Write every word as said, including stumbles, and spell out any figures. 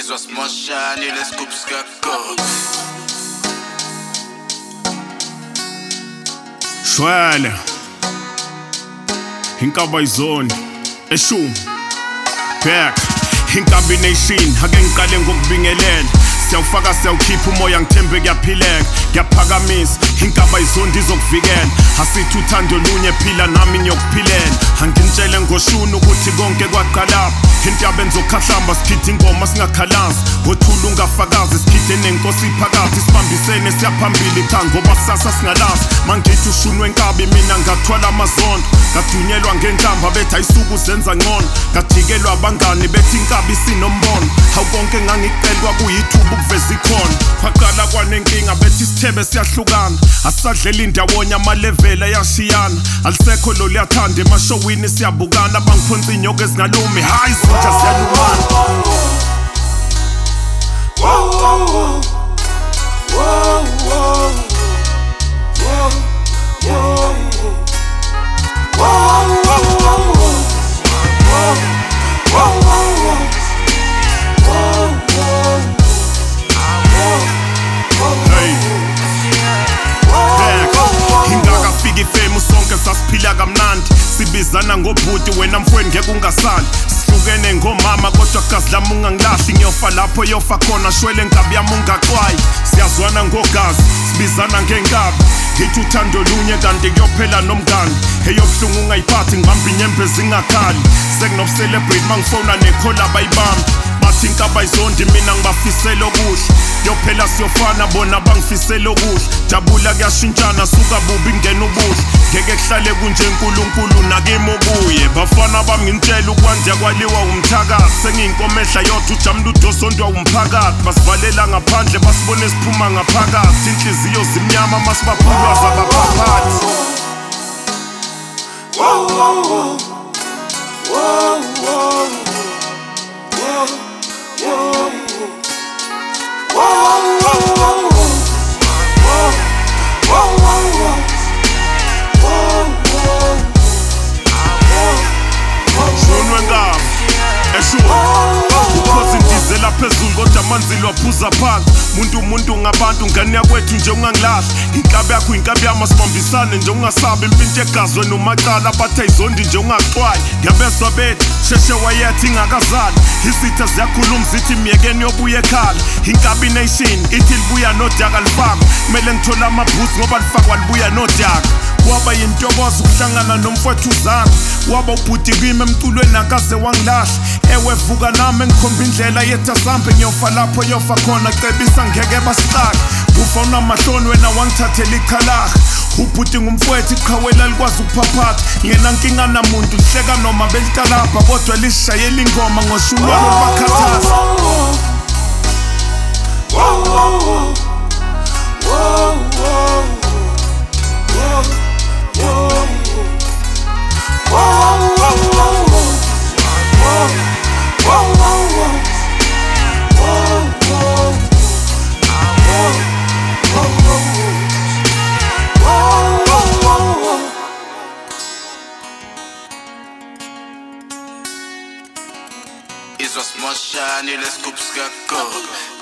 Izwa smoshani lescoop skakok Shwele Hinkaba izoni Eshum Back Hinkabi nation Hake ngikale ngokubingelela Siyawufaka siyawukhipha umoya ngithembe kuyaphileka Ngiyaphakamisa Hinkaba izoni ndizokuvikela Asithi uthando lunye phila nami ngiyokuphilela Angintshele ngoshuni ukuthi konke kwaqala Into yabenza ukhahlamba sikhitha ingoma singakhalazi Ngothula ungafakazi sikhithe nenkosi phakathi Sibambisene siyaphambili cha ngoba kusasa singalazi Mangithi ushuni wenkabi mina ngathwala amazondo Ngadunyelwa ngenkamba bethi ayisuku zenza ngcono Ngajikelwa abangani bethi inkabi sinombono Hawu konke ngangikucelwa kuyithuba ukuveza ikhono Phaqala kwanenkinga bethi isithebe siyahlukana Asadlela indawonye amalevela yashiyana Alisekho lo liyathanda emashowini siyabukana Bangiphonsa inyoka ezingalumi hayi zinja ziyalumana Whoa, whoa, whoa. Whoa, whoa. Whoa, whoa. Whoa, whoa, whoa. Whoa, whoa, whoa. Hingakafika ifemu sonke sasiphila kamnandi Sibizana ngobhuti wena mfweni ngeke ungasali Sihlukene ngomama kodwa gazi lami ungangilahli Ngiyofa lapho yofa khona shwele nkabi yami ungaxwayi Siyazwana ngogazi sibizana ngenkabi Ngithi uthando lunye kanti kuyophela nomngani Eyobuhlungu ungayiphathi ngibamba inyembe zingakhali Sekuno-celebrate mangifona nekhola bayibambi Bathi inkaba izondi mina ngibafisela okuhle Yophela siyofana bona bangifisela okuhle Jabula kuyashintshana suka bubi ngena ubuhle Ngeke kuhlale kunje uNkulunkulu nakimi obuye Bafana bami ngintshela ukwanja kwaliwa umthakathi Sengiyinkomehla yodwa ujamla udosondwa umphakathi Basivalela ngaphandle basibone siphuma ngaphakathi Inhliziyo zimnyama masibaphulwaza abaphaphathi Whoa, whoa, whoa. Whoa, whoa. Whoa, whoa. Whoa, whoa, whoa. Whoa, whoa, whoa. Whoa, whoa. Shuni wenkabi Eshuni Ukhozi ndizela phezulu kodwa amanzi lwaphuza phansi Muntu umuntu ngabantu ngane yakwethu nje ungangilahli Inkabi yakho inkabi yami asibambisane nje ungasabi Impintshe egazwe nomacala bathe izondi nje ungaxwayi Ngiyabeswa bethi sheshe wayethi ingakazali Izitha ziyakhuluma zithi myekeni yobuye ekhala Inkabi nation ithi libuya nodaka lifaka Kumele ngithola amabhuzi ngoba lifakwa libuya nodaka Waba yintokozo ukuhlangana nomfowethu uzanga Waba ubhuti kimi emculweni akaze wangilahla Ewe vuka nami ngikhomba indlela yethu asambe Ngiyofa lapho yofa khona cebisa ngeke basixaka Ufa unamahloni wena wangithathela ikhalaha Ubhuti ngumfowethu iqhawela likwazi ukuphaphatha Ngena nkinga namuntu lihleka noma belikalapha Kodwa lishayela ingoma ngoshulwano lubakhathaza Whoa, whoa, whoa. Whoa, whoa. Whoa, whoa. Whoa, whoa, whoa. Whoa, whoa, whoa. Whoa, whoa. Whoa, whoa, whoa. Izwa smoshani lescoop skakok